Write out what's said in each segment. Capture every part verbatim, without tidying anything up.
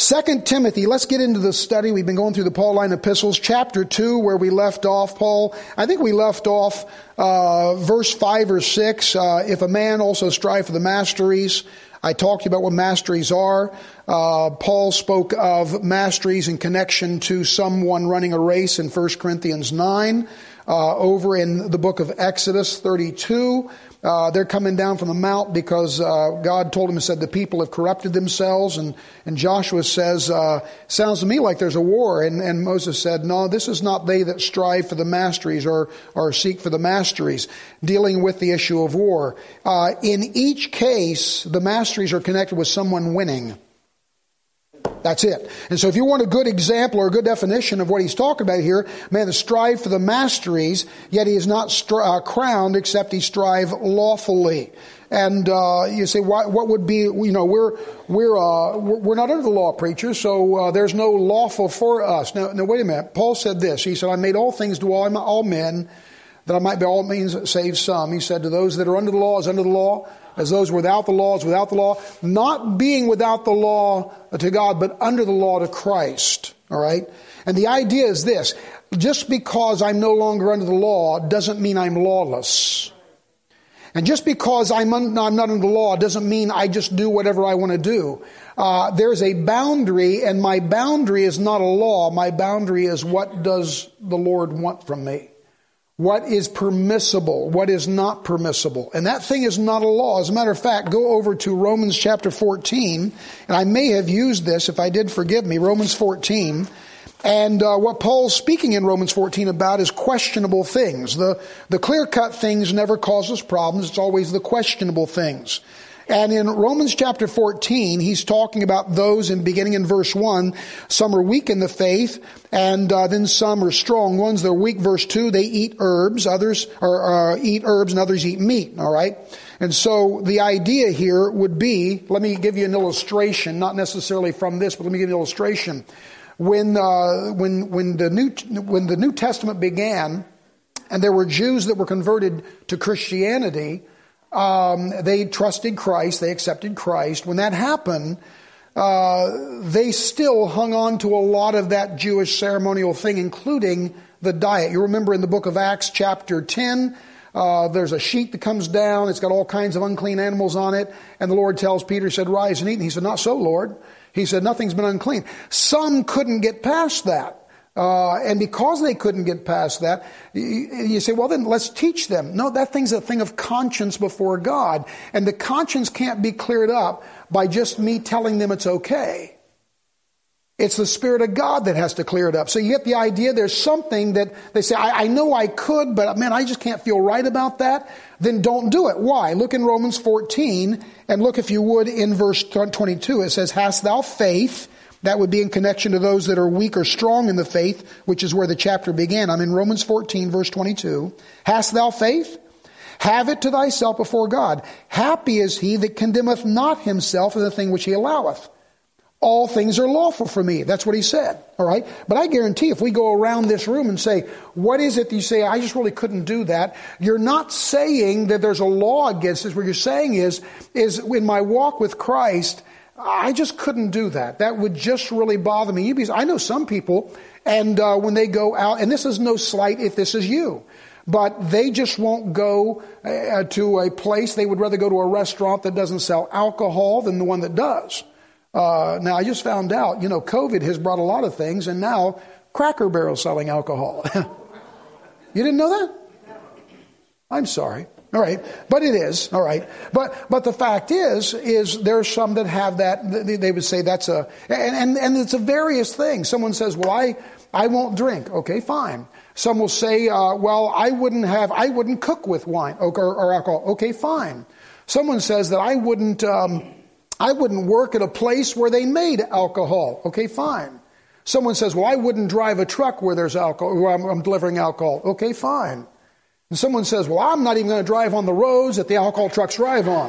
Second Timothy, let's get into the study. We've been going through the Pauline epistles, chapter two, where we left off. Paul, I think we left off uh, verse five or six. Uh, if a man also strive for the masteries, I talked to you about what masteries are. Uh, Paul spoke of masteries in connection to someone running a race in First Corinthians nine. Uh, over in the book of Exodus thirty-two, uh, they're coming down from the mount because uh, God told him and said the people have corrupted themselves. And, and Joshua says, uh, sounds to me like there's a war. And, and Moses said, no, this is not they that strive for the masteries or, or seek for the masteries, dealing with the issue of war. Uh, in each case, the masteries are connected with someone winning. That's it. And so if you want a good example or a good definition of what he's talking about here, man that strive for the masteries, yet he is not stri- uh, crowned except he strive lawfully. And uh, you say, what, what would be, you know, we're we're uh, we're not under the law, preacher, so uh, there's no lawful for us. Now, now, wait a minute. Paul said this. He said, I made all things to all, all men, that I might by all means save some. He said, to those that are under the law is under the law, as those without the law is without the law, not being without the law to God, but under the law to Christ. All right? And the idea is this. Just because I'm no longer under the law doesn't mean I'm lawless. And just because I'm, un- I'm not under the law doesn't mean I just do whatever I want to do. Uh, there's a boundary, and my boundary is not a law. My boundary is what does the Lord want from me. What is permissible, what is not permissible. And that thing is not a law. As a matter of fact, go over to Romans chapter fourteen, and I may have used this. If I did, forgive me. Romans fourteen. And uh, what Paul's speaking in Romans fourteen about is questionable things. The, the clear-cut things never cause us problems. It's always the questionable things. And in Romans chapter fourteen, he's talking about those, in beginning in verse one, some are weak in the faith, and uh, then some are strong ones. They're weak, verse two, they eat herbs, others or uh, eat herbs, and others eat meat, all right? And so the idea here would be, let me give you an illustration, not necessarily from this, but let me give you an illustration. When uh, when when the New when the New Testament began, and there were Jews that were converted to Christianity, Um, they trusted Christ, they accepted Christ. When that happened, uh, they still hung on to a lot of that Jewish ceremonial thing, including the diet. You remember in the book of Acts chapter ten, uh, there's a sheet that comes down, it's got all kinds of unclean animals on it, and the Lord tells Peter, he said, rise and eat. And he said, not so, Lord. He said, nothing's been unclean. Some couldn't get past that. Uh, and because they couldn't get past that, you, you say, well, then let's teach them. No, that thing's a thing of conscience before God. And the conscience can't be cleared up by just me telling them it's okay. It's the Spirit of God that has to clear it up. So you get the idea there's something that they say, I, I know I could, but man, I just can't feel right about that. Then don't do it. Why? Look in Romans fourteen, and look, if you would, in verse twenty-two. It says, hast thou faith? That would be in connection to those that are weak or strong in the faith, which is where the chapter began. I'm in Romans fourteen, verse twenty-two. Hast thou faith? Have it to thyself before God. Happy is he that condemneth not himself in the thing which he alloweth. All things are lawful for me. That's what he said. All right. But I guarantee if we go around this room and say, what is it that you say, I just really couldn't do that? You're not saying that there's a law against this. What you're saying is, is in my walk with Christ, I just couldn't do that. That would just really bother me. Because I know some people, and uh, when they go out, and this is no slight if this is you, but they just won't go uh, to a place. They would rather go to a restaurant that doesn't sell alcohol than the one that does. Uh, now, I just found out, you know, COVID has brought a lot of things, and now Cracker Barrel's selling alcohol. You didn't know that? I'm sorry. All right. But it is. All right. But, but the fact is, is there's some that have that, they would say that's a, and, and, and it's a various thing. Someone says, well, I, I won't drink. Okay, fine. Some will say, uh, well, I wouldn't have, I wouldn't cook with wine or, or alcohol. Okay, fine. Someone says that I wouldn't, um, I wouldn't work at a place where they made alcohol. Okay, fine. Someone says, well, I wouldn't drive a truck where there's alcohol, where I'm, I'm delivering alcohol. Okay, fine. And someone says, well, I'm not even going to drive on the roads that the alcohol trucks drive on.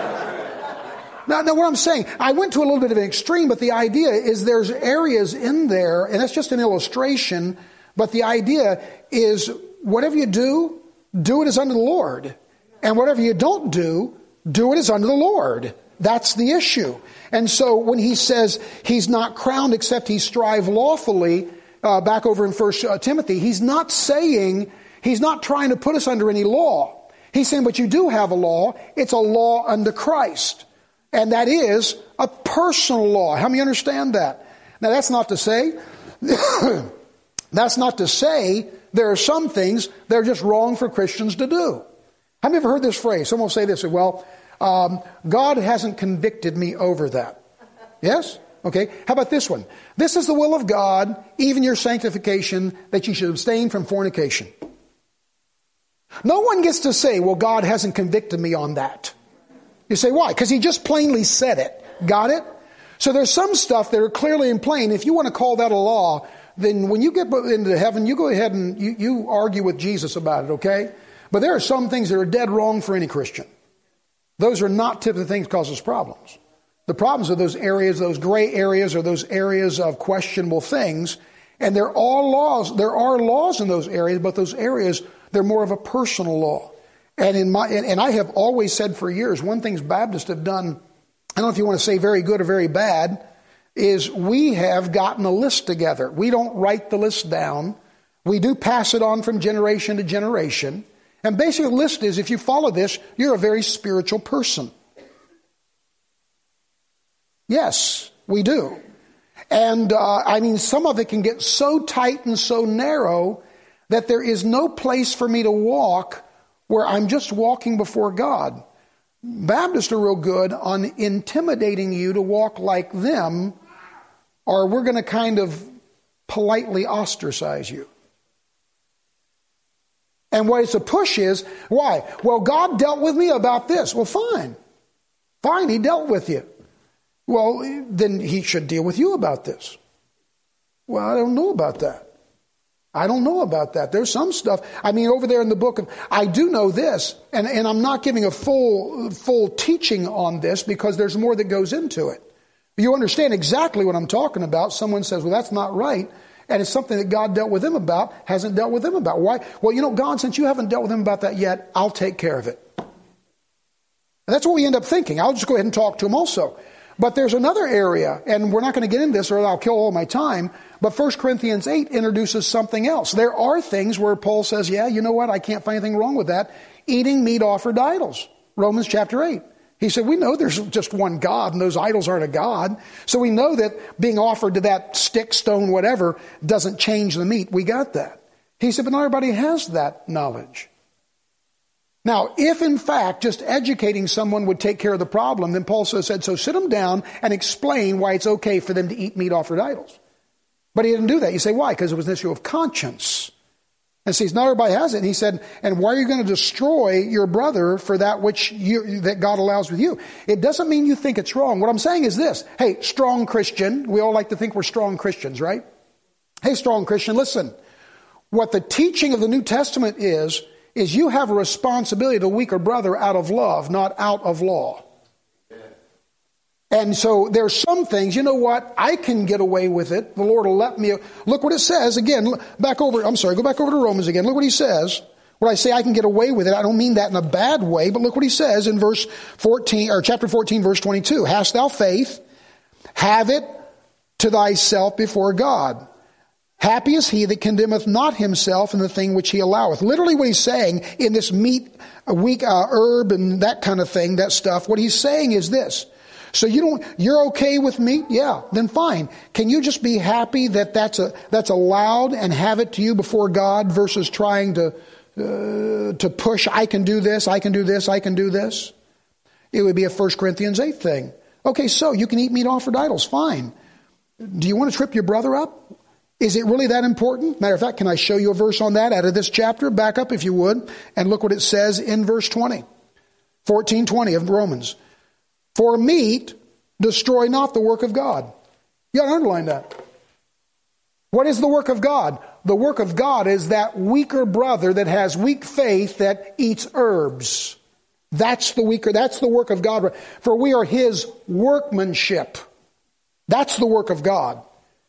now, now, what I'm saying, I went to a little bit of an extreme, but the idea is there's areas in there, and that's just an illustration, but the idea is whatever you do, do it as unto the Lord. And whatever you don't do, do it as unto the Lord. That's the issue. And so when he says he's not crowned except he strive lawfully, uh, back over in First Timothy, he's not saying, he's not trying to put us under any law. He's saying, but you do have a law. It's a law unto Christ. And that is a personal law. How many understand that? Now that's not to say, that's not to say there are some things that are just wrong for Christians to do. Have you ever heard this phrase? Someone will say this, well, um, God hasn't convicted me over that. Yes? Okay. How about this one? This is the will of God, even your sanctification, that you should abstain from fornication. No one gets to say, well, God hasn't convicted me on that. You say, why? Because he just plainly said it. Got it? So there's some stuff that are clearly in plain. If you want to call that a law, then when you get into heaven, you go ahead and you, you argue with Jesus about it, okay? But there are some things that are dead wrong for any Christian. Those are not typically things that cause us problems. The problems are those areas, those gray areas, or those areas of questionable things. And there are all laws. There are laws in those areas, but those areas, they're more of a personal law. And in my and I have always said for years, one thing Baptists have done, I don't know if you want to say very good or very bad, is we have gotten a list together. We don't write the list down. We do pass it on from generation to generation. And basically the list is, if you follow this, you're a very spiritual person. Yes, we do. And uh, I mean, some of it can get so tight and so narrow that there is no place for me to walk where I'm just walking before God. Baptists are real good on intimidating you to walk like them, or we're going to kind of politely ostracize you. And what it's a push is, why? Well, God dealt with me about this. Well, fine. Fine, he dealt with you. Well, then he should deal with you about this. Well, I don't know about that. I don't know about that. There's some stuff. I mean, over there in the book of, I do know this, and, and I'm not giving a full, full teaching on this because there's more that goes into it. You understand exactly what I'm talking about. Someone says, well, that's not right. And it's something that God dealt with them about, hasn't dealt with them about. Why? Well, you know, God, since you haven't dealt with him about that yet, I'll take care of it. And that's what we end up thinking. I'll just go ahead and talk to him also. But there's another area, and we're not going to get into this or I'll kill all my time, but First Corinthians eight introduces something else. There are things where Paul says, yeah, you know what, I can't find anything wrong with that. Eating meat offered to idols. Romans chapter eight. He said, we know there's just one God, and those idols aren't a God. So we know that being offered to that stick, stone, whatever, doesn't change the meat. We got that. He said, but not everybody has that knowledge. Now, if in fact just educating someone would take care of the problem, then Paul so said, so sit them down and explain why it's okay for them to eat meat offered to idols. But he didn't do that. You say, why? Because it was an issue of conscience. And see, not everybody has it. And he said, and why are you going to destroy your brother for that which you, that God allows with you? It doesn't mean you think it's wrong. What I'm saying is this. Hey, strong Christian. We all like to think we're strong Christians, right? Hey, strong Christian, listen. What the teaching of the New Testament is, is you have a responsibility to a weaker brother out of love, not out of law. And so there's some things, you know what, I can get away with it. The Lord will let me. Look what it says. Again, back over, I'm sorry, go back over to Romans again. Look what he says. When I say I can get away with it, I don't mean that in a bad way, but look what he says in verse fourteen, or chapter fourteen, verse twenty-two. Hast thou faith? Have it to thyself before God. Happy is he that condemneth not himself in the thing which he alloweth. Literally what he's saying in this meat, a weak uh, herb and that kind of thing, that stuff, what he's saying is this. So you don't, you're okay with meat? Yeah, then fine. Can you just be happy that that's a, that's allowed and have it to you before God versus trying to, uh, to push, I can do this, I can do this, I can do this? It would be a First Corinthians eight thing. Okay, so you can eat meat offered to idols, fine. Do you want to trip your brother up? Is it really that important? Matter of fact, can I show you a verse on that out of this chapter? Back up if you would, and look what it says in verse twenty. fourteen twenty of Romans. For meat destroy not the work of God. You got to underline that. What is the work of God? The work of God is that weaker brother that has weak faith that eats herbs. That's the weaker, that's the work of God. For we are his workmanship. That's the work of God.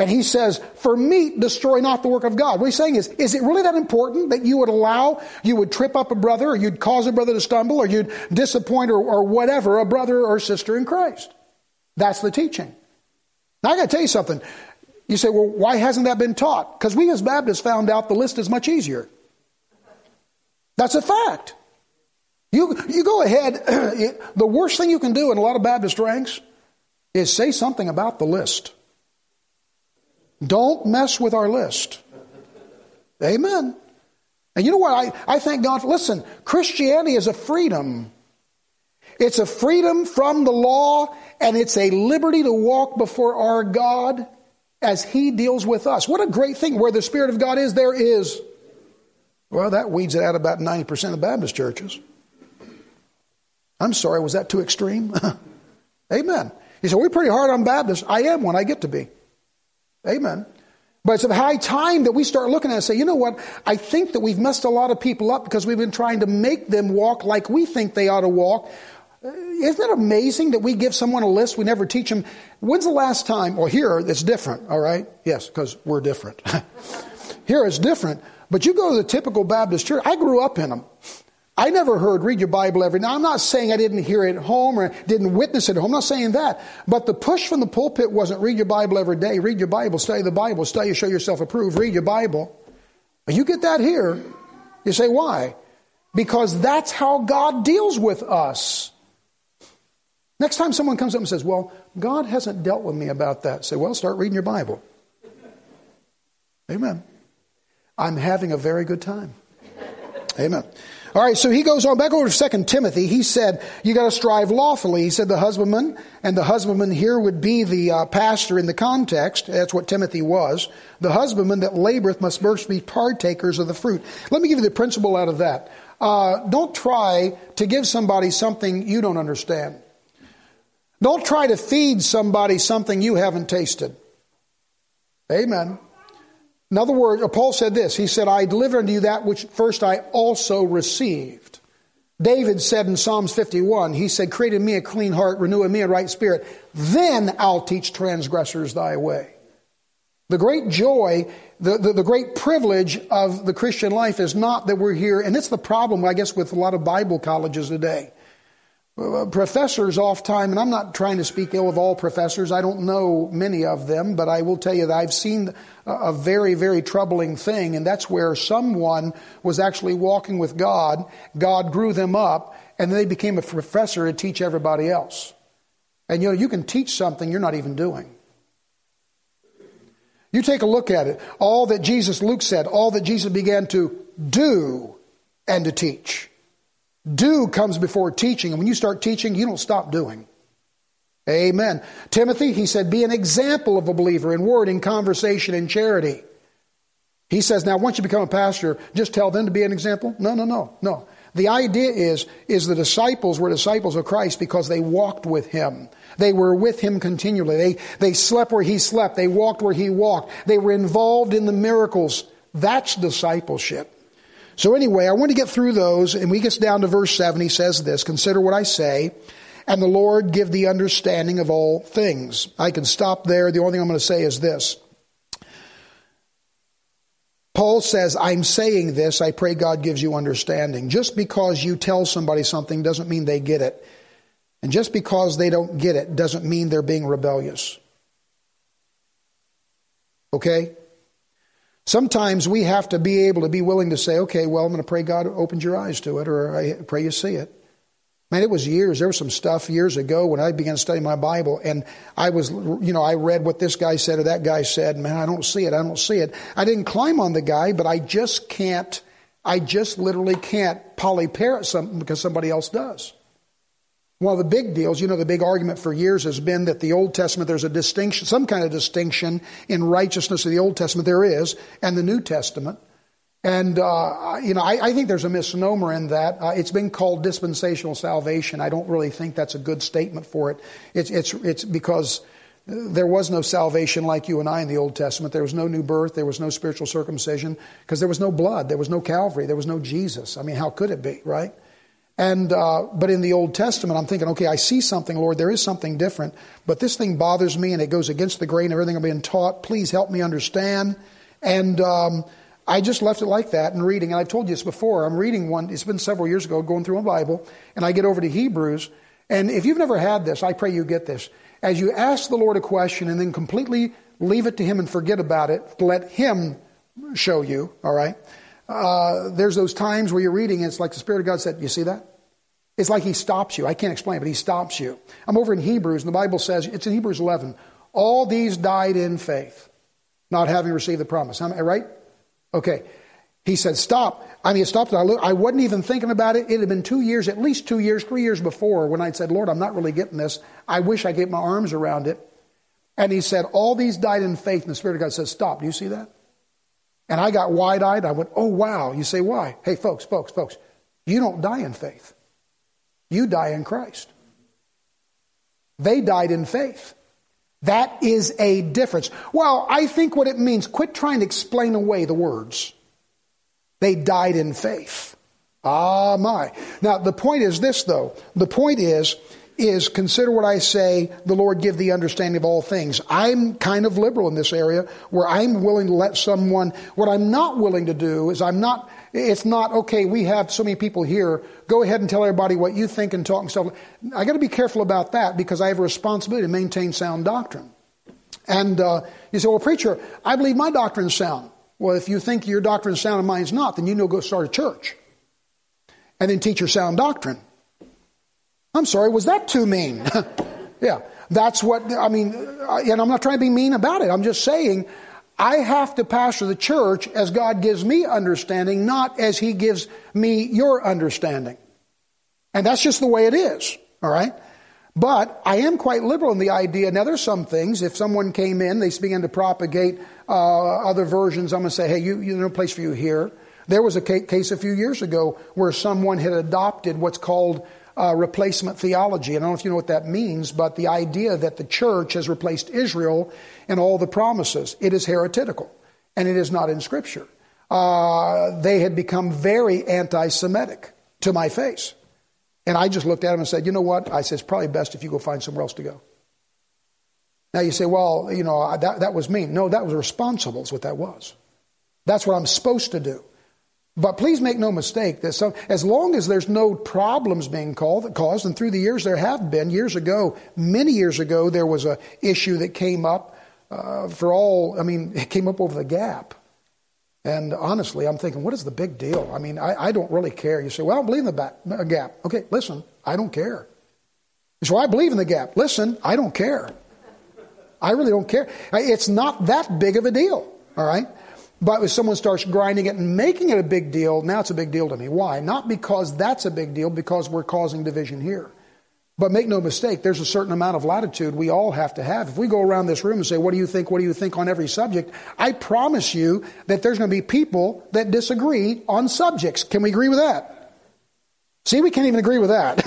And he says, for meat, destroy not the work of God. What he's saying is, is it really that important that you would allow, you would trip up a brother, or you'd cause a brother to stumble, or you'd disappoint or, or whatever, a brother or sister in Christ? That's the teaching. Now I got to tell you something. You say, well, why hasn't that been taught? Because we as Baptists found out the list is much easier. That's a fact. You, you go ahead. The worst thing you can do in a lot of Baptist ranks is say something about the list. Don't mess with our list. Amen. And you know what? I, I thank God. Listen, Christianity is a freedom. It's a freedom from the law, and it's a liberty to walk before our God as He deals with us. What a great thing. Where the Spirit of God is, there is. Well, that weeds it out about ninety percent of Baptist churches. I'm sorry, was that too extreme? Amen. You say, we're pretty hard on Baptists. I am when I get to be. Amen. But it's a high time that we start looking at it and say, you know what? I think that we've messed a lot of people up because we've been trying to make them walk like we think they ought to walk. Isn't it amazing that we give someone a list, we never teach them? When's the last time? Well, here it's different, all right? Yes, because we're different. Here it's different. But you go to the typical Baptist church. I grew up in them. I never heard read your Bible every now. I'm not saying I didn't hear it at home or didn't witness it at home. I'm not saying that. But the push from the pulpit wasn't read your Bible every day. Read your Bible, study the Bible, study, show yourself approved, read your Bible. You get that here. You say, why? Because that's how God deals with us. Next time someone comes up and says, well, God hasn't dealt with me about that. Say, well, start reading your Bible. Amen. I'm having a very good time. Amen. All right, so he goes on back over to Second Timothy. He said, you got to strive lawfully. He said the husbandman, and the husbandman here would be the uh, pastor in the context. That's what Timothy was. The husbandman that laboreth must first be partakers of the fruit. Let me give you the principle out of that. Uh, don't try to give somebody something you don't understand. Don't try to feed somebody something you haven't tasted. Amen. In other words, Paul said this. He said, I deliver unto you that which first I also received. David said in Psalms fifty-one, he said, create in me a clean heart, renew in me a right spirit. Then I'll teach transgressors thy way. The great joy, the, the, the great privilege of the Christian life is not that we're here. And it's the problem, I guess, with a lot of Bible colleges today. Professors oft-time, and I'm not trying to speak ill of all professors. I don't know many of them, but I will tell you that I've seen a very, very troubling thing, and that's where someone was actually walking with God. God grew them up, and they became a professor to teach everybody else. And you know, you can teach something you're not even doing. You take a look at it. All that Jesus, Luke said, all that Jesus began to do and to teach. Do comes before teaching. And when you start teaching, you don't stop doing. Amen. Timothy, he said, be an example of a believer in word, in conversation, in charity. He says, now once you become a pastor, just tell them to be an example? No, no, no, no. The idea is, is the disciples were disciples of Christ because they walked with Him. They were with Him continually. They, they slept where He slept. They walked where He walked. They were involved in the miracles. That's discipleship. So anyway, I want to get through those, and we get down to verse seven. He says this, consider what I say, and the Lord give the understanding of all things. I can stop there. The only thing I'm going to say is this. Paul says, I'm saying this, I pray God gives you understanding. Just because you tell somebody something doesn't mean they get it. And just because they don't get it doesn't mean they're being rebellious. Okay? Sometimes we have to be able to be willing to say, okay, well, I'm going to pray God opens your eyes to it, or I pray you see it. Man, it was years. There was some stuff years ago when I began studying my Bible, and I was, you know, I read what this guy said or that guy said. Man, I don't see it. I don't see it. I didn't climb on the guy, but I just can't, I just literally can't polyparrot something because somebody else does. One of the big deals, you know, the big argument for years has been that the Old Testament, there's a distinction, some kind of distinction in righteousness of the Old Testament, there is, and the New Testament. And, uh, you know, I, I think there's a misnomer in that. Uh, it's been called dispensational salvation. I don't really think that's a good statement for it. It's, it's, it's because there was no salvation like you and I in the Old Testament. There was no new birth. There was no spiritual circumcision because there was no blood. There was no Calvary. There was no Jesus. I mean, how could it be, right? And uh, but in the Old Testament, I'm thinking, okay, I see something, Lord. There is something different. But this thing bothers me, and it goes against the grain of everything I'm being taught. Please help me understand. And um, I just left it like that and reading. And I've told you this before. I'm reading one. It's been several years ago, going through my Bible. And I get over to Hebrews. And if you've never had this, I pray you get this. As you ask the Lord a question and then completely leave it to Him and forget about it, let Him show you, all right? Uh, there's those times where you're reading and it's like the Spirit of God said, you see that? It's like He stops you. I can't explain it, but He stops you. I'm over in Hebrews, and the Bible says, it's in Hebrews eleven, all these died in faith, not having received the promise. Am I right? Okay. He said, stop. I mean, it stopped. I, I wasn't even thinking about it. It had been two years, at least two years, three years before when I'd said, Lord, I'm not really getting this. I wish I could get my arms around it. And He said, all these died in faith. And the Spirit of God said, stop. Do you see that? And I got wide-eyed. I went, oh, wow. You say, why? Hey, folks, folks, folks, you don't die in faith. You die in Christ. They died in faith. That is a difference. Well, I think what it means, quit trying to explain away the words. They died in faith. Ah, my. Now, the point is this, though. The point is, is consider what I say, the Lord give thee understanding of all things. I'm kind of liberal in this area where I'm willing to let someone, what I'm not willing to do is I'm not, it's not, okay, we have so many people here, go ahead and tell everybody what you think and talk and stuff. I got to be careful about that because I have a responsibility to maintain sound doctrine. And uh, you say, well, preacher, I believe my doctrine's sound. Well, if you think your doctrine's sound and mine's not, then you know go start a church. And then teach your sound doctrine. I'm sorry, was that too mean? Yeah, that's what, I mean, and I'm not trying to be mean about it. I'm just saying, I have to pastor the church as God gives me understanding, not as He gives me your understanding. And that's just the way it is, all right? But I am quite liberal in the idea. Now, there's some things, if someone came in, they began to propagate uh, other versions, I'm going to say, hey, you, you, there's no place for you here. There was a case a few years ago where someone had adopted what's called uh, replacement theology. I don't know if you know what that means, but the idea that the church has replaced Israel in all the promises. It is heretical, and it is not in Scripture. Uh, they had become very anti-Semitic to my face. And I just looked at him and said, you know what? I said, it's probably best if you go find somewhere else to go. Now you say, well, you know, that, that was mean. No, that was responsible is what that was. That's what I'm supposed to do. But please make no mistake that so, as long as there's no problems being called, caused, and through the years there have been, years ago, many years ago, there was an issue that came up uh, for all, I mean, it came up over the gap. And honestly, I'm thinking, what is the big deal? I mean, I, I don't really care. You say, well, I don't believe in the back, uh, gap. Okay, listen, I don't care. You say, well, I believe in the gap. Listen, I don't care. I really don't care. It's not that big of a deal, all right? But if someone starts grinding it and making it a big deal, now it's a big deal to me. Why? Not because that's a big deal, because we're causing division here. But make no mistake, there's a certain amount of latitude we all have to have. If we go around this room and say, what do you think, what do you think on every subject? I promise you that there's going to be people that disagree on subjects. Can we agree with that? See, we can't even agree with that.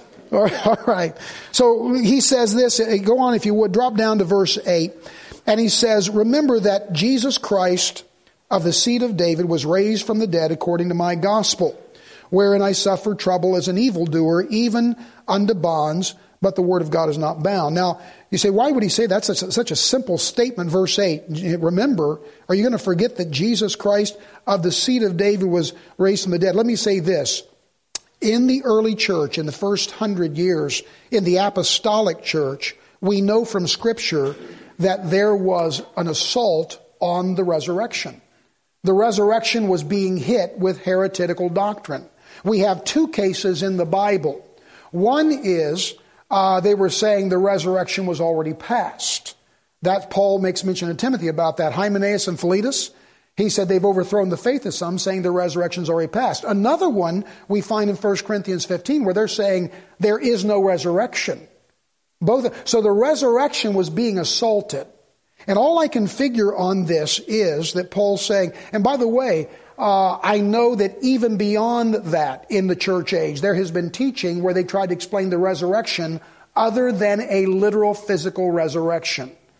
All right. So he says this, go on if you would, drop down to verse eight. And he says, remember that Jesus Christ of the seed of David was raised from the dead according to my gospel, wherein I suffered trouble as an evildoer, even unto bonds, but the word of God is not bound. Now, you say, why would he say that? That's such, such a simple statement, verse eight. Remember, are you going to forget that Jesus Christ of the seed of David was raised from the dead? Let me say this. In the early church, in the first hundred years, in the apostolic church, we know from Scripture that there was an assault on the resurrection. The resurrection was being hit with heretical doctrine. We have two cases in the Bible. One is uh, they were saying the resurrection was already past. That Paul makes mention of Timothy about that. Hymenaeus and Philetus, he said they've overthrown the faith of some, saying the resurrection's already past. Another one we find in First Corinthians fifteen where they're saying there is no resurrection. Both. So the resurrection was being assaulted. And all I can figure on this is that Paul's saying, and by the way, uh, I know that even beyond that in the church age, there has been teaching where they tried to explain the resurrection other than a literal physical resurrection.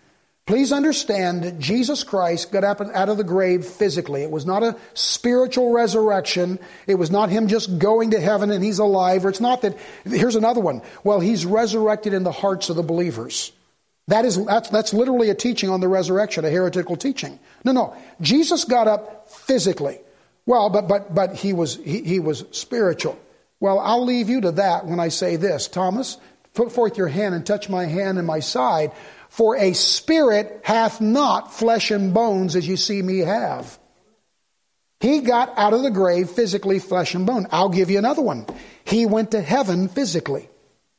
Please understand that Jesus Christ got up out of the grave physically. It was not a spiritual resurrection. It was not him just going to heaven and he's alive. Or it's not that, here's another one. Well, he's resurrected in the hearts of the believers. That is, that's, that's literally a teaching on the resurrection, a heretical teaching. No, no. Jesus got up physically. Well, but, but, but he was, he, he was spiritual. Well, I'll leave you to that when I say this. Thomas, put forth your hand and touch my hand and my side. For a spirit hath not flesh and bones as you see me have. He got out of the grave physically, flesh and bone. I'll give you another one. He went to heaven physically.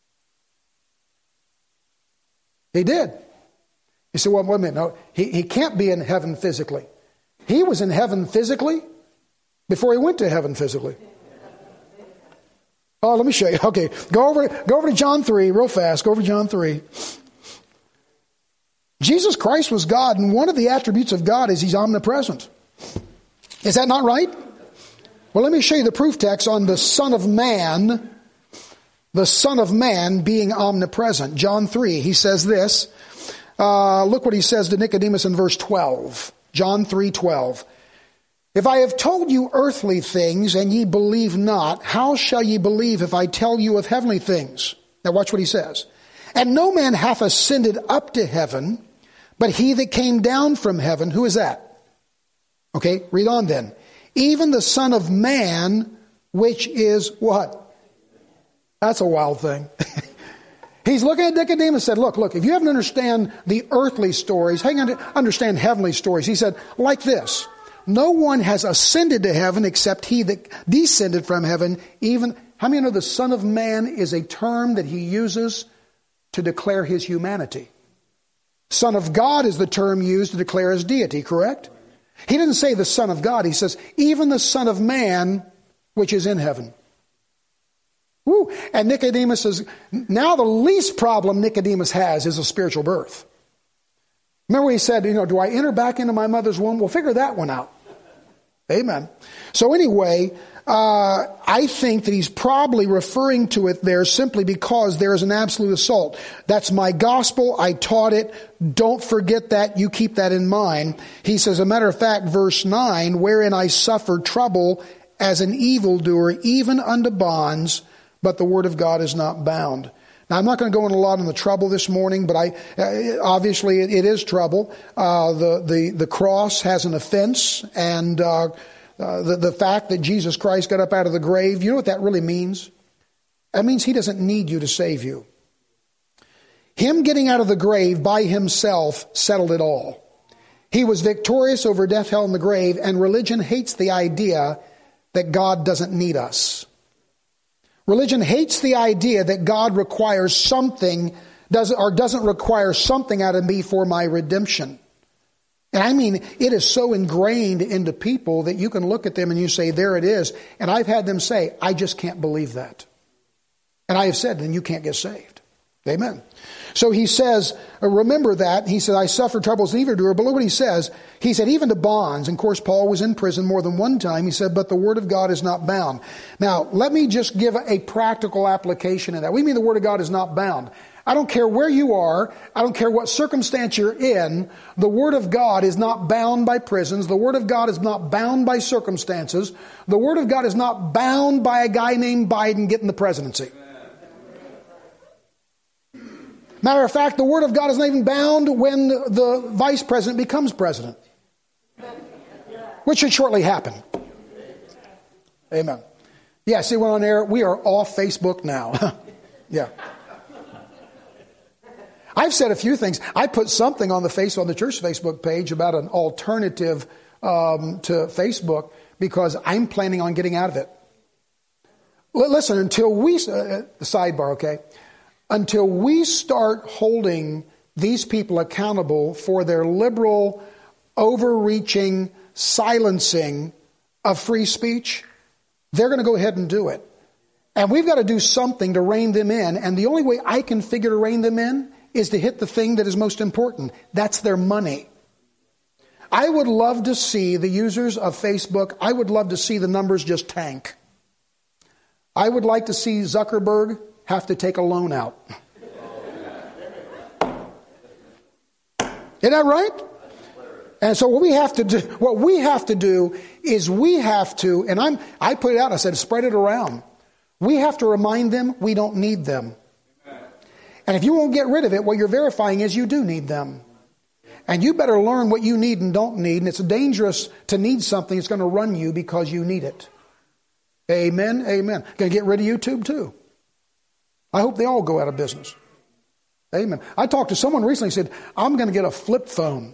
He did. You say, well, wait a minute. No, he, he can't be in heaven physically. He was in heaven physically before he went to heaven physically. Oh, let me show you. Okay, go over, go over to John three real fast. Go over to John three. Jesus Christ was God, and one of the attributes of God is he's omnipresent. Is that not right? Well, let me show you the proof text on the Son of Man, the Son of Man being omnipresent. John three, he says this. Uh, look what he says to Nicodemus in verse twelve. John three twelve. If I have told you earthly things and ye believe not, how shall ye believe if I tell you of heavenly things? Now watch what he says. And no man hath ascended up to heaven, but he that came down from heaven. Who is that? Okay, read on then. Even the Son of Man, which is what? That's a wild thing. He's looking at Nicodemus and said, look, look, if you haven't understand the earthly stories, hang on to understand heavenly stories. He said, like this. No one has ascended to heaven except he that descended from heaven. Even, how many know the Son of Man is a term that he uses to declare his humanity? Son of God is the term used to declare his deity, correct? He didn't say the Son of God. He says, even the Son of Man, which is in heaven. Woo. And Nicodemus says, now the least problem Nicodemus has is a spiritual birth. Remember he said, you know, do I enter back into my mother's womb? We'll figure that one out. Amen. So anyway, uh, I think that he's probably referring to it there simply because there is an absolute assault. That's my gospel. I taught it. Don't forget that. You keep that in mind. He says, as a matter of fact, verse nine, wherein I suffered trouble as an evildoer, even unto bonds, but the word of God is not bound. Now, I'm not going to go in a lot on the trouble this morning, but I uh, obviously it, it is trouble. Uh, the the the cross has an offense, and uh, uh, the the fact that Jesus Christ got up out of the grave. You know what that really means? That means he doesn't need you to save you. Him getting out of the grave by himself settled it all. He was victorious over death, hell, and the grave, and religion hates the idea that God doesn't need us. Religion hates the idea that God requires something, does, or doesn't require something out of me for my redemption. And I mean, it is so ingrained into people that you can look at them and you say, there it is. And I've had them say, I just can't believe that. And I have said, then you can't get saved. Amen. So he says, remember that. He said, I suffer troubles as an evildoer. But look what he says. He said, even to bonds. And of course, Paul was in prison more than one time. He said, but the word of God is not bound. Now, let me just give a practical application of that. We mean the word of God is not bound. I don't care where you are. I don't care what circumstance you're in. The word of God is not bound by prisons. The word of God is not bound by circumstances. The word of God is not bound by a guy named Biden getting the presidency. Matter of fact, the word of God is not even bound when the vice president becomes president, which should shortly happen. Amen. Yeah, see, we're on air. We are off Facebook now. Yeah. I've said a few things. I put something on the face on the church Facebook page about an alternative um, to Facebook because I'm planning on getting out of it. L- listen, until we uh, sidebar, okay. Until we start holding these people accountable for their liberal, overreaching, silencing of free speech, they're going to go ahead and do it. And we've got to do something to rein them in. And the only way I can figure to rein them in is to hit the thing that is most important. That's their money. I would love to see the users of Facebook, I would love to see the numbers just tank. I would like to see Zuckerberg have to take a loan out. Isn't that right? And so what we have to do, what we have to do is we have to, and I'm, I put it out, I said, spread it around. We have to remind them we don't need them. And if you won't get rid of it, what you're verifying is you do need them. And you better learn what you need and don't need. And it's dangerous to need something that's going to run you because you need it. Amen, amen. Going to get rid of YouTube too. I hope they all go out of business. Amen. I talked to someone recently who said, I'm going to get a flip phone.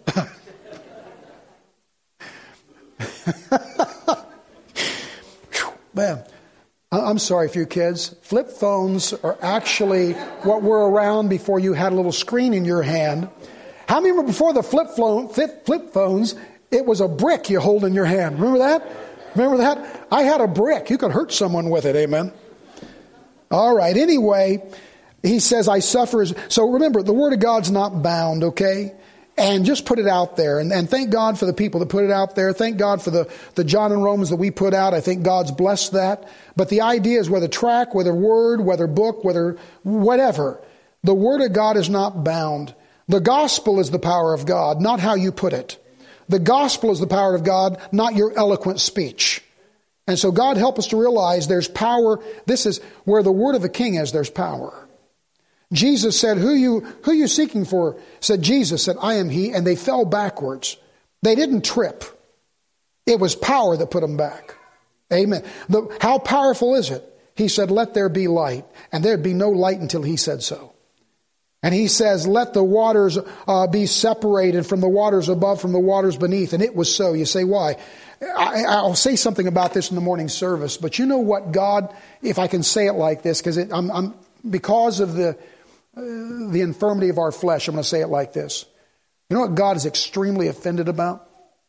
Man, I'm sorry for you kids. Flip phones are actually what were around before you had a little screen in your hand. How many remember before the flip phone, flip, flip phones, it was a brick you hold in your hand? Remember that? Remember that? I had a brick. You could hurt someone with it. Amen. All right. Anyway, he says, I suffer. So remember, the Word of God's not bound, okay? And just put it out there. And, and thank God for the people that put it out there. Thank God for the, the John and Romans that we put out. I think God's blessed that. But the idea is whether track, whether word, whether book, whether whatever, the Word of God is not bound. The gospel is the power of God, not how you put it. The gospel is the power of God, not your eloquent speech. And so God help us to realize there's power. This is where the word of the king is, there's power. Jesus said, who you, who you seeking for? Said Jesus said, I am he. And they fell backwards. They didn't trip. It was power that put them back. Amen. The, how powerful is it? He said, let there be light. And there'd be no light until he said so. And he says, let the waters uh, be separated from the waters above, from the waters beneath. And it was so. You say, why? I, I'll say something about this in the morning service. But you know what God, if I can say it like this, because I'm, I'm because of the uh, the infirmity of our flesh, I'm going to say it like this. You know what God is extremely offended about?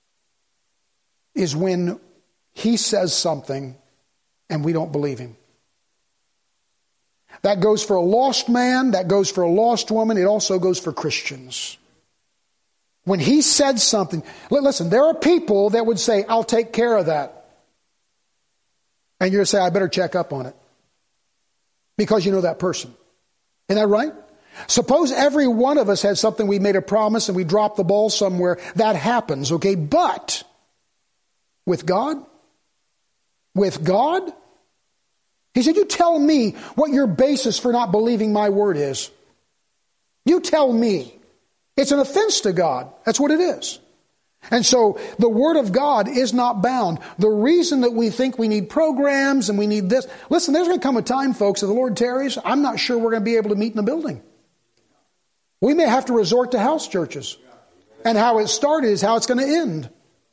Is when he says something and we don't believe him. That goes for a lost man. That goes for a lost woman. It also goes for Christians. When he said something, listen, there are people that would say, I'll take care of that. And you're going to say, I better check up on it. Because you know that person. Isn't that right? Suppose every one of us had something, we made a promise and we dropped the ball somewhere. That happens, okay? But with God, with God, he said, you tell me what your basis for not believing my word is. You tell me. It's an offense to God. That's what it is. And so the Word of God is not bound. The reason that we think we need programs and we need this, listen, there's going to come a time, folks, if the Lord tarries, I'm not sure we're going to be able to meet in a building. We may have to resort to house churches. And how it started is how it's going to end.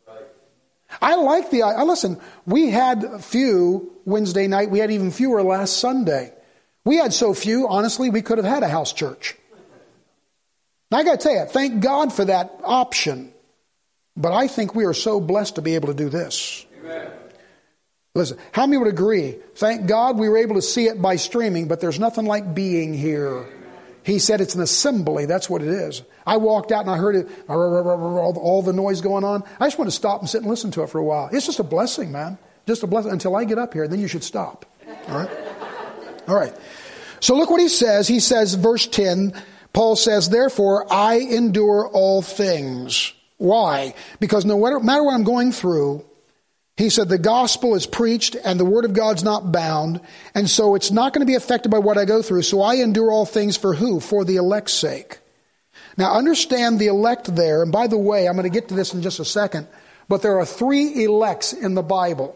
I like the, I, listen, we had few Wednesday night. We had even fewer last Sunday. We had so few, honestly, we could have had a house church. Now, I got to tell you, thank God for that option. But I think we are so blessed to be able to do this. Amen. Listen, how many would agree? Thank God we were able to see it by streaming, but there's nothing like being here. He said it's an assembly. That's what it is. I walked out and I heard it, all the noise going on. I just want to stop and sit and listen to it for a while. It's just a blessing, man. Just a blessing until I get up here. Then you should stop. All right? All right. So look what he says. He says, verse ten, Paul says, therefore, I endure all things. Why? Because no matter what I'm going through, he said the gospel is preached and the word of God's not bound. And so it's not going to be affected by what I go through. So I endure all things for who? For the elect's sake. Now understand the elect there. And by the way, I'm going to get to this in just a second. But there are three elects in the Bible.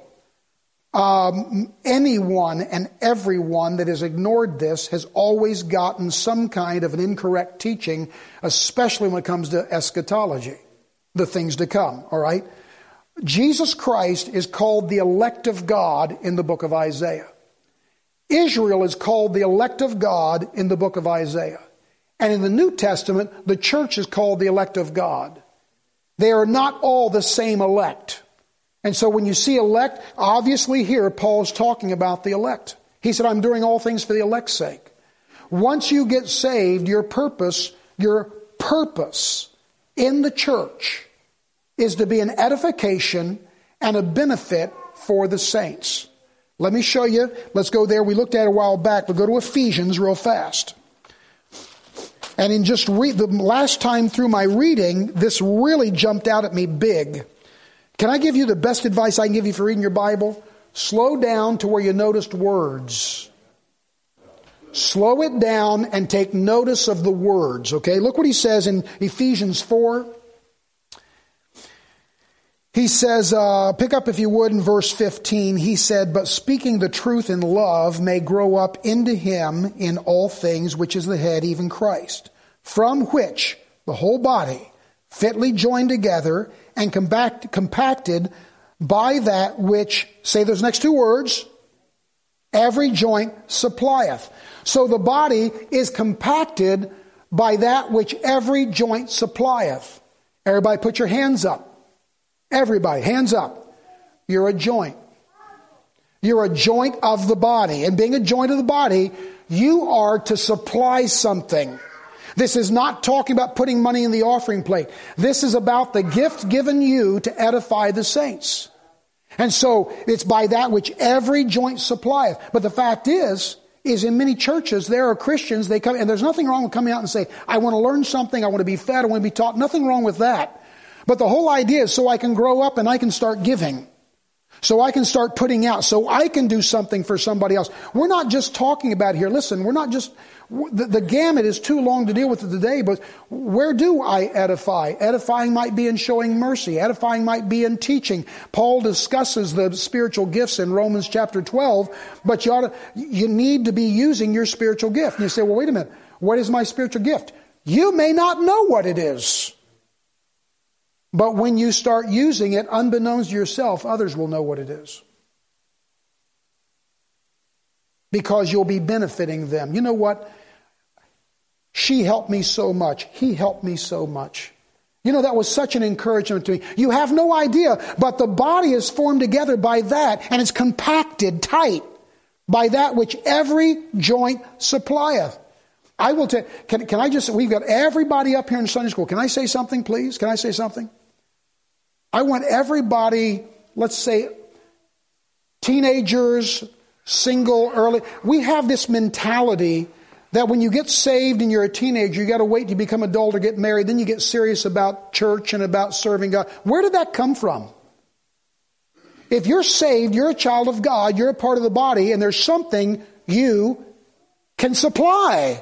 Um, anyone and everyone that has ignored this has always gotten some kind of an incorrect teaching, especially when it comes to eschatology, the things to come, all right? Jesus Christ is called the elect of God in the book of Isaiah. Israel is called the elect of God in the book of Isaiah. And in the New Testament, the church is called the elect of God. They are not all the same elect. And so when you see elect, obviously here Paul's talking about the elect. He said, I'm doing all things for the elect's sake. Once you get saved, your purpose, your purpose in the church is to be an edification and a benefit for the saints. Let me show you. Let's go there. We looked at it a while back. We'll go to Ephesians real fast. And in just re- the last time through my reading, this really jumped out at me big. Can I give you the best advice I can give you for reading your Bible? Slow down to where you noticed words. Slow it down and take notice of the words, okay? Look what he says in Ephesians four. He says, uh, pick up if you would in verse fifteen. He said, but speaking the truth in love may grow up into him in all things, which is the head, even Christ, from which the whole body, fitly joined together and compact, compacted by that which, say those next two words, every joint supplieth. So the body is compacted by that which every joint supplieth. Everybody put your hands up. Everybody, hands up. You're a joint. You're a joint of the body. And being a joint of the body, you are to supply something. This is not talking about putting money in the offering plate. This is about the gift given you to edify the saints. And so it's by that which every joint supplieth. But the fact is, is in many churches, there are Christians, they come, and there's nothing wrong with coming out and say, I want to learn something, I want to be fed, I want to be taught. Nothing wrong with that. But the whole idea is so I can grow up and I can start giving. So I can start putting out. So I can do something for somebody else. We're not just talking about here. Listen, we're not just, the, the gamut is too long to deal with it today, but where do I edify? Edifying might be in showing mercy. Edifying might be in teaching. Paul discusses the spiritual gifts in Romans chapter twelve, but you ought to, you need to be using your spiritual gift. And you say, well, wait a minute. What is my spiritual gift? You may not know what it is. But when you start using it, unbeknownst to yourself, others will know what it is. Because you'll be benefiting them. You know what? She helped me so much. He helped me so much. You know, that was such an encouragement to me. You have no idea, but the body is formed together by that, and it's compacted tight by that which every joint supplieth. I will tell, can, can I just, we've got everybody up here in Sunday school. Can I say something, please? Can I say something? I want everybody, let's say, teenagers, single, early. We have this mentality that when you get saved and you're a teenager, you got to wait to become adult or get married. Then you get serious about church and about serving God. Where did that come from? If you're saved, you're a child of God, you're a part of the body, and there's something you can supply.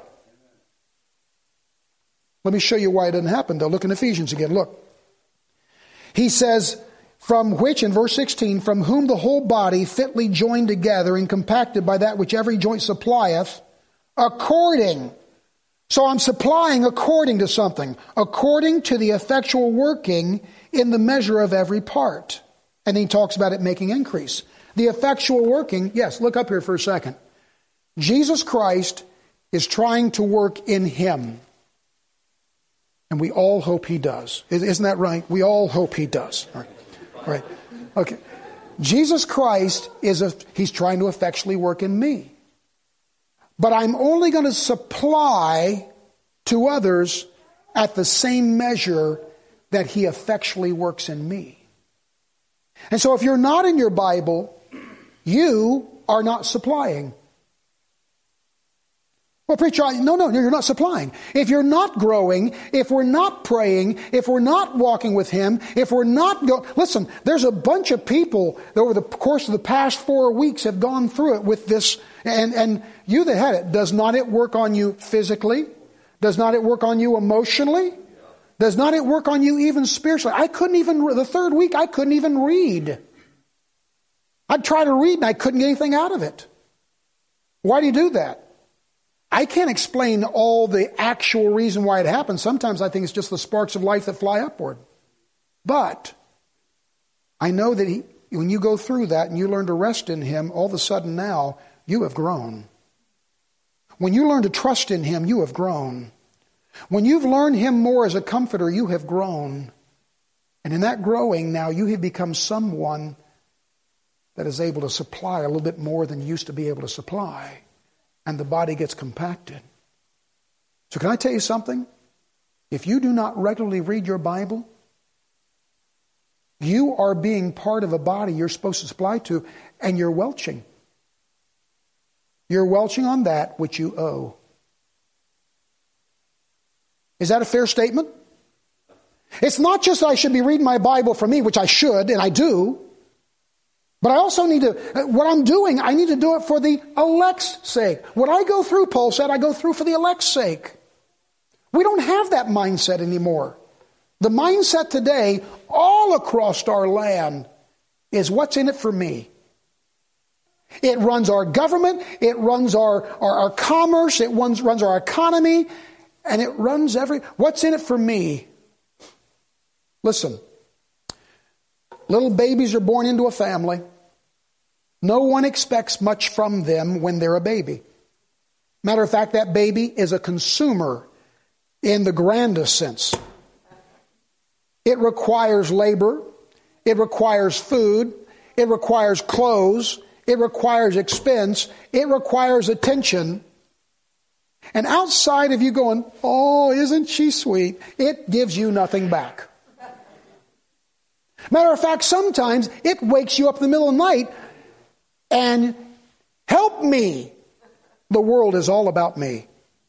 Let me show you why it doesn't happen, though. Look in Ephesians again. Look. He says, from which, in verse sixteen, from whom the whole body fitly joined together and compacted by that which every joint supplieth, according. So I'm supplying according to something. According to the effectual working in the measure of every part. And then he talks about it making increase. The effectual working, yes, look up here for a second. Jesus Christ is trying to work in him. And we all hope he does. Isn't that right? We all hope he does. All right. All right. Okay. Jesus Christ is a, he's trying to effectually work in me. But I'm only going to supply to others at the same measure that he effectually works in me. And so if you're not in your Bible, you are not supplying. Well, preacher, no, no, you're not supplying. If you're not growing, if we're not praying, if we're not walking with him, if we're not go, listen, there's a bunch of people that over the course of the past four weeks have gone through it with this, and, and you that had it, does not it work on you physically? Does not it work on you emotionally? Does not it work on you even spiritually? I couldn't even, the third week, I couldn't even read. I'd try to read and I couldn't get anything out of it. Why do you do that? I can't explain all the actual reason why it happens. Sometimes I think it's just the sparks of life that fly upward. But I know that he, when you go through that and you learn to rest in him, all of a sudden now you have grown. When you learn to trust in him, you have grown. When you've learned him more as a comforter, you have grown. And in that growing now, you have become someone that is able to supply a little bit more than you used to be able to supply. And the body gets compacted. So can I tell you something? If you do not regularly read your Bible, you are being part of a body you're supposed to supply to, and you're welching. You're welching on that which you owe. Is that a fair statement? It's not just that I should be reading my Bible for me, which I should, and I do. But I also need to, what I'm doing, I need to do it for the elect's sake. What I go through, Paul said, I go through for the elect's sake. We don't have that mindset anymore. The mindset today, all across our land, is what's in it for me. It runs our government, it runs our, our, our commerce, it runs, runs our economy, and it runs every, what's in it for me? Listen, little babies are born into a family. No one expects much from them when they're a baby. Matter of fact, that baby is a consumer in the grandest sense. It requires labor. It requires food. It requires clothes. It requires expense. It requires attention. And outside of you going, oh, isn't she sweet? It gives you nothing back. Matter of fact, sometimes it wakes you up in the middle of the night and help me. The world is all about me.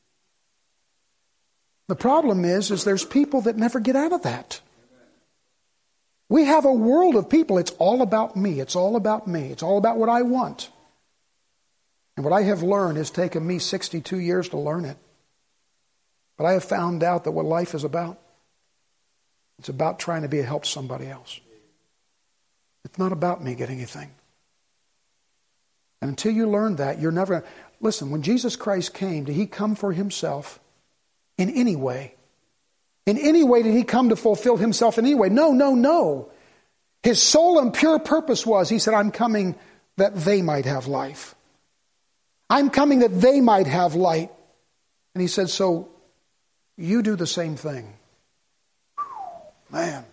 The problem is, is there's people that never get out of that. We have a world of people, it's all about me. It's all about me. It's all about what I want. And what I have learned has taken me sixty-two years to learn it. But I have found out that what life is about, it's about trying to be a help to somebody else. It's not about me getting anything. And until you learn that, you're never... Listen, when Jesus Christ came, did He come for Himself in any way? In any way did He come to fulfill Himself in any way? No, no, no. His sole and pure purpose was, He said, I'm coming that they might have life. I'm coming that they might have light. And He said, so you do the same thing. Man.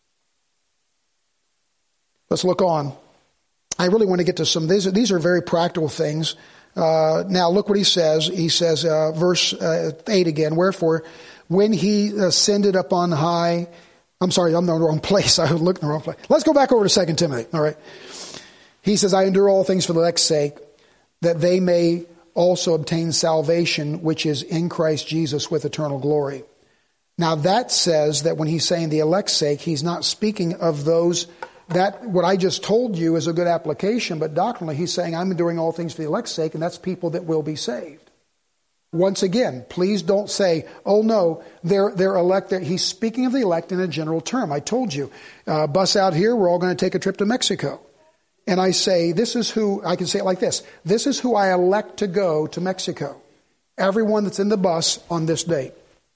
Let's look on. I really want to get to some, these are, these are very practical things. Uh, now look what he says. He says, uh, verse uh, eight again, wherefore, when He ascended up on high, I'm sorry, I'm in the wrong place. I looked in the wrong place. Let's go back over to Second Timothy. All right. He says, I endure all things for the elect's sake, that they may also obtain salvation, which is in Christ Jesus with eternal glory. Now that says that when he's saying the elect's sake, he's not speaking of those that what I just told you is a good application, but doctrinally he's saying I'm enduring all things for the elect's sake, and that's people that will be saved. Once again, please don't say, oh no, they're, they're elect. He's speaking of the elect in a general term. I told you, uh, bus out here, we're all going to take a trip to Mexico. And I say, this is who, I can say it like this, this is who I elect to go to Mexico. Everyone that's in the bus on this date.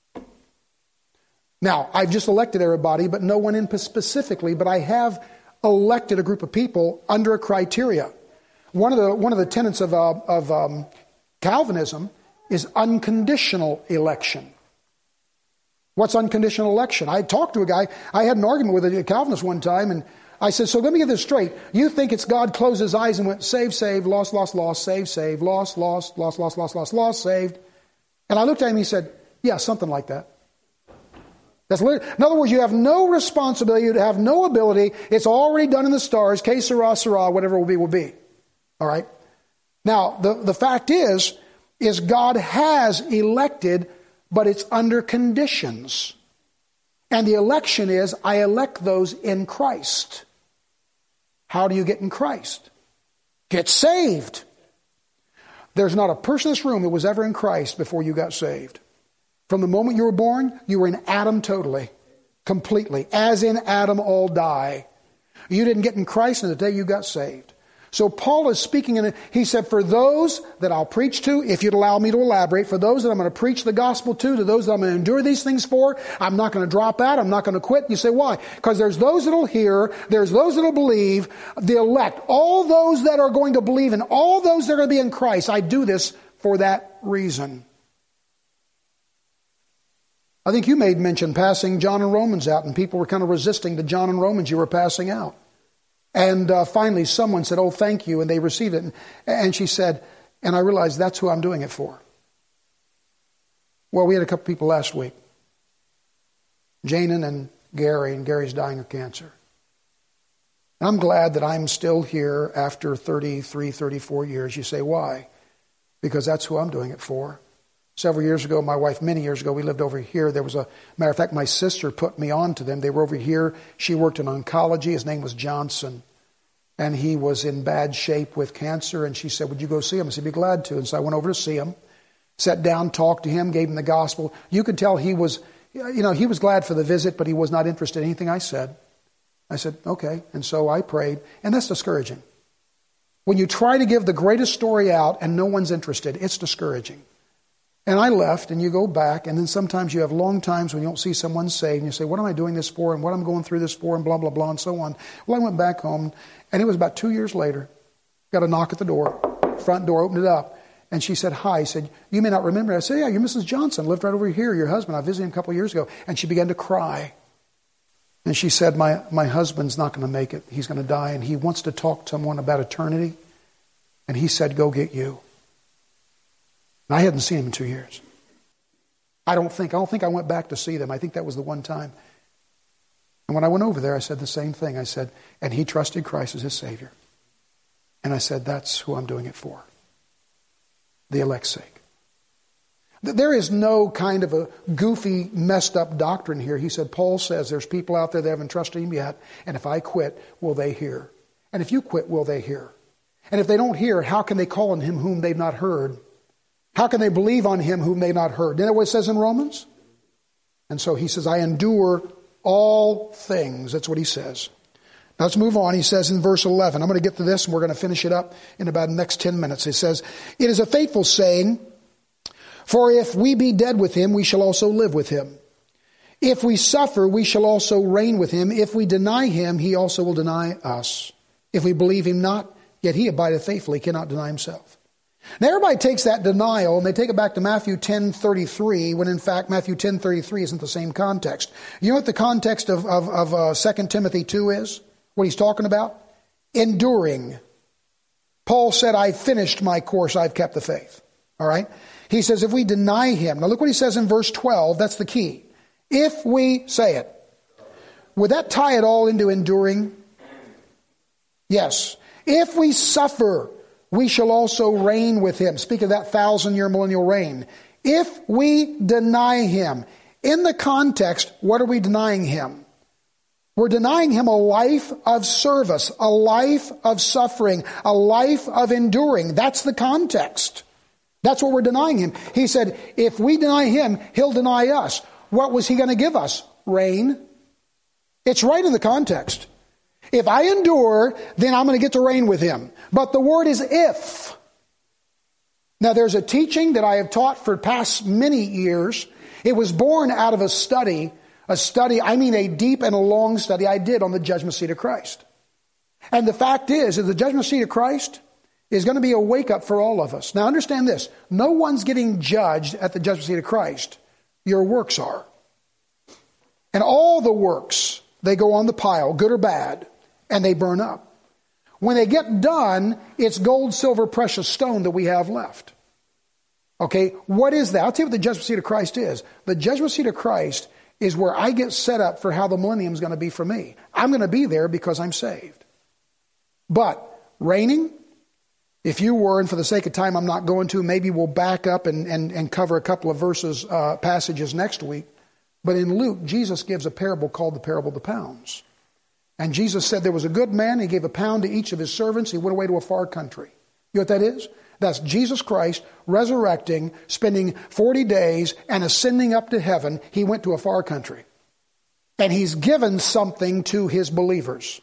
Now, I've just elected everybody, but no one in specifically, but I have elected a group of people under a criteria. One of the one of the tenets of uh, of um, Calvinism is unconditional election. What's unconditional election? I talked to a guy. I had an argument with a Calvinist one time, and I said, "So let me get this straight. You think it's God closed His eyes and went save, save, lost, lost, lost, save, save, lost, lost, lost, lost, lost, lost, lost, saved?" And I looked at him. He said, "Yeah, something like that." That's in other words, you have no responsibility, you have no ability. It's already done in the stars. Que sera, sera, whatever will be, will be. All right? Now, the, the fact is, is God has elected, but it's under conditions. And the election is, I elect those in Christ. How do you get in Christ? Get saved. There's not a person in this room that was ever in Christ before you got saved. From the moment you were born, you were in Adam totally, completely. As in Adam, all die. You didn't get in Christ until the day you got saved. So Paul is speaking, and he said, for those that I'll preach to, if you'd allow me to elaborate, for those that I'm going to preach the gospel to, to those that I'm going to endure these things for, I'm not going to drop out, I'm not going to quit. You say, why? Because there's those that'll hear, there's those that'll believe, the elect, all those that are going to believe, and all those that are going to be in Christ. I do this for that reason. I think you made mention passing John and Romans out, and people were kind of resisting the John and Romans you were passing out. And uh, finally someone said, oh, thank you, and they received it. And, and she said, and I realized that's who I'm doing it for. Well, we had a couple people last week. Janan and Gary, and Gary's dying of cancer. And I'm glad that I'm still here after thirty-three, thirty-four years. You say, why? Because that's who I'm doing it for. Several years ago, my wife, many years ago, we lived over here. There was a, matter of fact, my sister put me on to them. They were over here. She worked in oncology. His name was Johnson. And he was in bad shape with cancer. And she said, would you go see him? I said, be glad to. And so I went over to see him, sat down, talked to him, gave him the gospel. You could tell he was, you know, he was glad for the visit, but he was not interested in anything I said. I said, okay. And so I prayed. And that's discouraging. When you try to give the greatest story out and no one's interested, it's discouraging. And I left, and you go back, and then sometimes you have long times when you don't see someone saved, and you say, what am I doing this for, and what am I going through this for, and blah, blah, blah, and so on. Well, I went back home, and it was about two years later. Got a knock at the door. Front door opened it up, and she said, hi. I said, you may not remember. I said, yeah, you're Missus Johnson, lived right over here, your husband. I visited him a couple of years ago. And she began to cry. And she said, my, my husband's not going to make it. He's going to die, and he wants to talk to someone about eternity. And he said, go get you. And I hadn't seen him in two years. I don't think, I don't think I went back to see them. I think that was the one time. And when I went over there, I said the same thing. I said, and he trusted Christ as his Savior. And I said, that's who I'm doing it for. The elect's sake. There is no kind of a goofy, messed up doctrine here. He said, Paul says there's people out there that haven't trusted him yet. And if I quit, will they hear? And if you quit, will they hear? And if they don't hear, how can they call on him whom they've not heard? How can they believe on him whom they not heard? Isn't that what it says in Romans? And so he says, I endure all things. That's what he says. Now let's move on. He says in verse eleven, I'm going to get to this and we're going to finish it up in about the next ten minutes. It says, it is a faithful saying, for if we be dead with him, we shall also live with him. If we suffer, we shall also reign with him. If we deny him, he also will deny us. If we believe him not, yet he abideth faithfully, cannot deny himself. Now everybody takes that denial and they take it back to Matthew ten thirty-three, when in fact Matthew ten thirty-three isn't the same context. You know what the context of, of, of uh, Second Timothy two is? What he's talking about? Enduring. Paul said, I've finished my course, I've kept the faith. All right? He says, if we deny him. Now look what he says in verse twelve, that's the key. If we say it. Would that tie it all into enduring? Yes. If we suffer, we shall also reign with him. Speak of that thousand-year millennial reign. If we deny him. In the context, what are we denying him? We're denying him a life of service, a life of suffering, a life of enduring. That's the context. That's what we're denying him. He said, if we deny him, he'll deny us. What was he going to give us? Reign. It's right in the context. If I endure, then I'm going to get to reign with him. But the word is if. Now there's a teaching that I have taught for past many years. It was born out of a study, a study, I mean a deep and a long study I did on the judgment seat of Christ. And the fact is, that the judgment seat of Christ is going to be a wake-up for all of us. Now understand this. No one's getting judged at the judgment seat of Christ. Your works are. And all the works, they go on the pile, good or bad, and they burn up. When they get done, it's gold, silver, precious stone that we have left. Okay, what is that? I'll tell you what the judgment seat of Christ is. The judgment seat of Christ is where I get set up for how the millennium is going to be for me. I'm going to be there because I'm saved. But reigning, if you were, and for the sake of time I'm not going to, maybe we'll back up and, and, and cover a couple of verses, uh, passages next week. But in Luke, Jesus gives a parable called the parable of the pounds. And Jesus said there was a good man. He gave a pound to each of his servants. He went away to a far country. You know what that is? That's Jesus Christ resurrecting, spending forty days and ascending up to heaven. He went to a far country. And he's given something to his believers.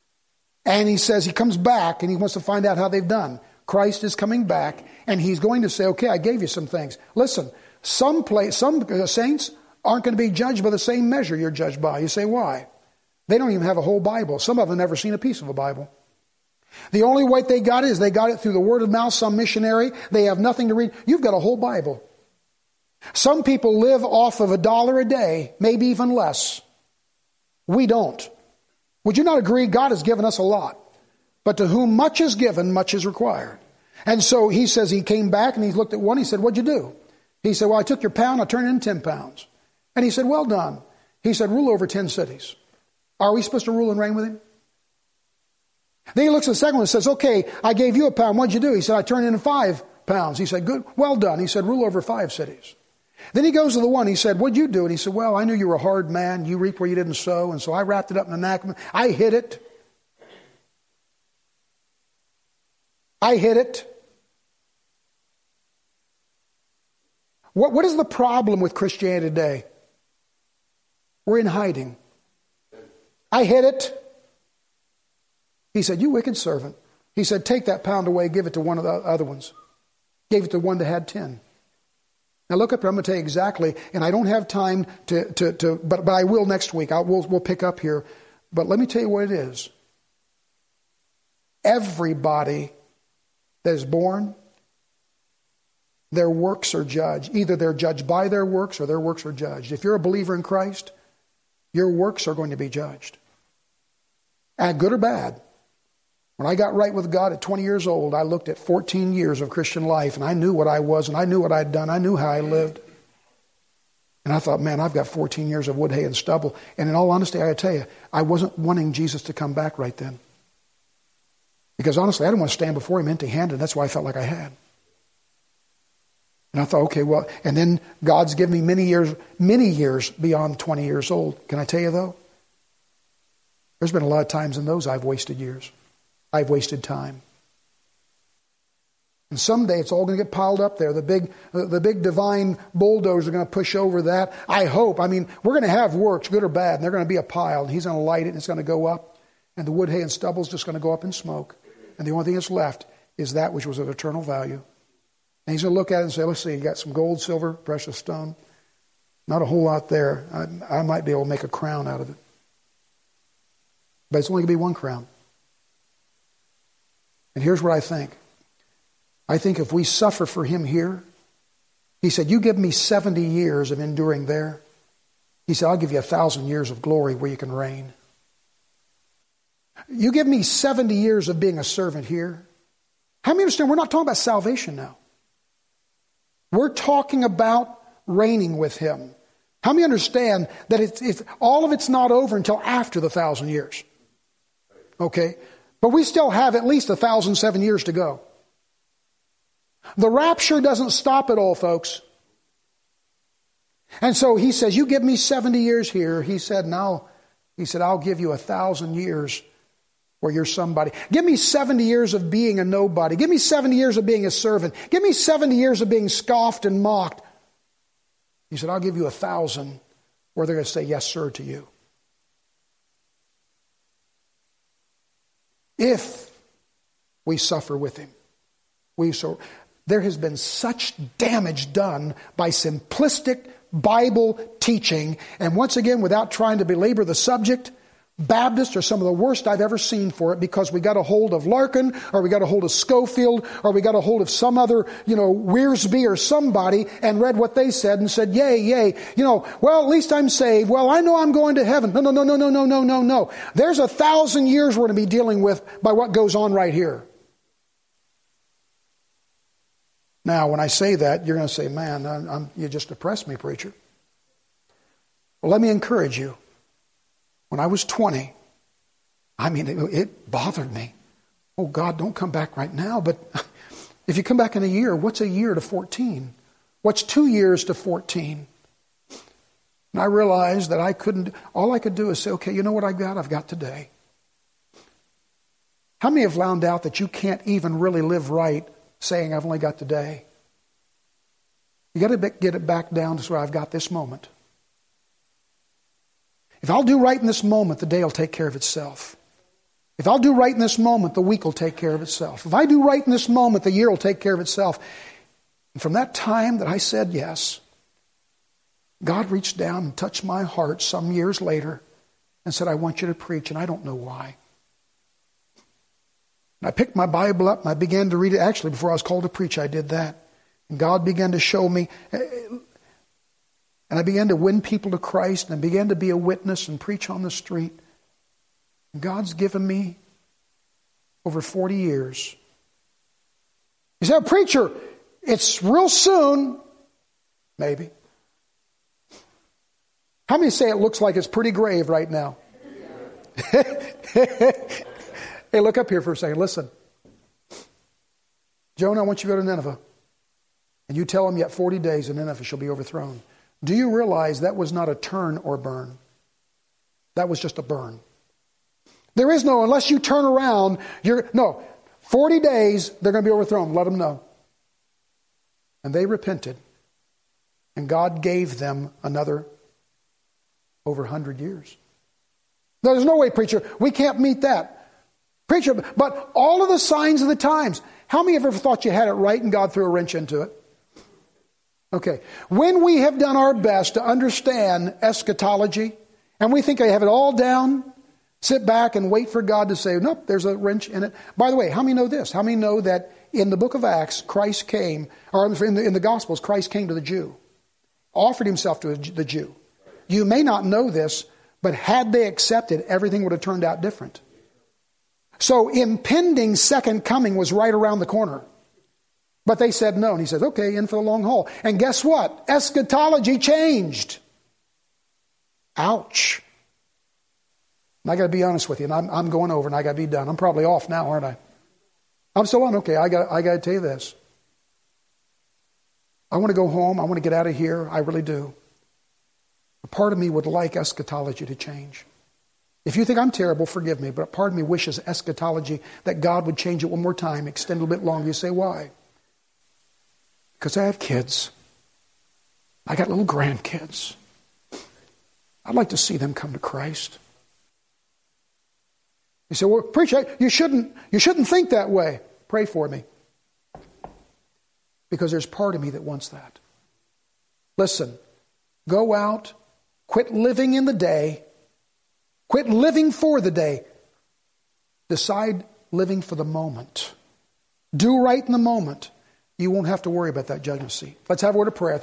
And he says he comes back and he wants to find out how they've done. Christ is coming back and he's going to say, okay, I gave you some things. Listen, some place, some saints aren't going to be judged by the same measure you're judged by. You say, why? They don't even have a whole Bible. Some of them never seen a piece of a Bible. The only way they got it is they got it through the word of mouth, some missionary. They have nothing to read. You've got a whole Bible. Some people live off of a dollar a day, maybe even less. We don't. Would you not agree? God has given us a lot. But to whom much is given, much is required. And so he says he came back and he looked at one. He said, what'd you do? He said, well, I took your pound. I turned it into ten pounds. And he said, well done. He said, rule over ten cities. Are we supposed to rule and reign with him? Then he looks at the second one and says, okay, I gave you a pound. What'd you do? He said, I turned it into five pounds. He said, good, well done. He said, rule over five cities. Then he goes to the one. He said, what'd you do? And he said, well, I knew you were a hard man. You reap where you didn't sow. And so I wrapped it up in a napkin. I hid it. I hid it. What, what is the problem with Christianity today? We're in hiding. I hid it. He said, you wicked servant. He said, take that pound away, give it to one of the other ones. Gave it to one that had ten. Now look up here, I'm going to tell you exactly, and I don't have time to, to, to but, but I will next week. I'll, we'll, we'll pick up here. But let me tell you what it is. Everybody that is born, their works are judged. Either they're judged by their works or their works are judged. If you're a believer in Christ, your works are going to be judged. And good or bad. When I got right with God at twenty years old, I looked at fourteen years of Christian life, and I knew what I was, and I knew what I'd done. I knew how I lived. And I thought, man, I've got fourteen years of wood, hay, and stubble. And in all honesty, I gotta tell you, I wasn't wanting Jesus to come back right then. Because honestly, I didn't want to stand before him empty-handed. That's why I felt like I had. And I thought, okay, well, and then God's given me many years, many years beyond twenty years old. Can I tell you, though? There's been a lot of times in those I've wasted years. I've wasted time. And someday it's all going to get piled up there. The big, the big divine bulldozers are going to push over that. I hope. I mean, we're going to have works, good or bad, and they're going to be a pile. And he's going to light it, and it's going to go up. And the wood, hay, and stubble is just going to go up in smoke. And the only thing that's left is that which was of eternal value. And he's going to look at it and say, let's see, you got some gold, silver, precious stone. Not a whole lot there. I, I might be able to make a crown out of it. But it's only going to be one crown. And here's what I think. I think if we suffer for him here, he said, you give me seventy years of enduring there. He said, I'll give you a thousand years of glory where you can reign. You give me seventy years of being a servant here. How many understand we're not talking about salvation now? We're talking about reigning with him. How many understand that it's, it's, all of it's not over until after the thousand years? Okay? But we still have at least a thousand seven years to go. The rapture doesn't stop it all, folks. And so he says, you give me seventy years here. He said, now, he said, I'll give you a thousand years where you're somebody. Give me seventy years of being a nobody. Give me seventy years of being a servant. Give me seventy years of being scoffed and mocked. He said, I'll give you a thousand where they're going to say yes, sir, to you. If we suffer with him. We so there has been such damage done by simplistic Bible teaching. And once again, without trying to belabor the subject, Baptists are some of the worst I've ever seen for it, because we got a hold of Larkin, or we got a hold of Schofield, or we got a hold of some other, you know, Wiersbe or somebody, and read what they said and said, yay, yay. You know, well, at least I'm saved. Well, I know I'm going to heaven. No, no, no, no, no, no, no, no, no. There's a thousand years we're going to be dealing with by what goes on right here. Now, when I say that, you're going to say, man, I'm, I'm, you just depressed me, preacher. Well, let me encourage you. When I was twenty, I mean, it, it bothered me. Oh, God, don't come back right now. But if you come back in a year, what's a year to fourteen? What's two years to fourteen? And I realized that I couldn't, all I could do is say, okay, you know what I've got? I've got today. How many have found out that you can't even really live right saying I've only got today? You got to get it back down to where I've got this moment. If I'll do right in this moment, the day will take care of itself. If I'll do right in this moment, the week will take care of itself. If I do right in this moment, the year will take care of itself. And from that time that I said yes, God reached down and touched my heart some years later and said, I want you to preach, and I don't know why. And I picked my Bible up and I began to read it. Actually, before I was called to preach, I did that. And God began to show me. And I began to win people to Christ, and I began to be a witness and preach on the street. And God's given me over forty years. You say, preacher, it's real soon. Maybe. How many say it looks like it's pretty grave right now? Hey, look up here for a second. Listen. Jonah, I want you to go to Nineveh. And you tell them, yet forty days and Nineveh shall be overthrown. Do you realize that was not a turn or burn? That was just a burn. There is no, unless you turn around, you're, no, forty days, they're going to be overthrown. Let them know. And they repented. And God gave them another over one hundred years. No, there's no way, preacher, we can't meet that. Preacher, but all of the signs of the times. How many of you ever thought you had it right and God threw a wrench into it? Okay. When we have done our best to understand eschatology, and we think I have it all down, sit back and wait for God to say, nope, there's a wrench in it. By the way, how many know this? How many know that in the book of Acts, Christ came, or in the, in the Gospels, Christ came to the Jew, offered himself to the Jew. You may not know this, but had they accepted, everything would have turned out different. So impending second coming was right around the corner. But they said no. And he said, okay, in for the long haul. And guess what? Eschatology changed. Ouch. And I got to be honest with you. And I'm, I'm going over and I got to be done. I'm probably off now, aren't I? I'm still on. Okay, I got I got to tell you this. I want to go home. I want to get out of here. I really do. A part of me would like eschatology to change. If you think I'm terrible, forgive me, but a part of me wishes eschatology, that God would change it one more time, extend a little bit longer. You say, why? Because I have kids. I got little grandkids. I'd like to see them come to Christ. You say, well, preacher, you shouldn't, you shouldn't think that way. Pray for me. Because there's part of me that wants that. Listen, go out, quit living in the day, quit living for the day. Decide living for the moment. Do right in the moment. You won't have to worry about that judgment seat. Let's have a word of prayer.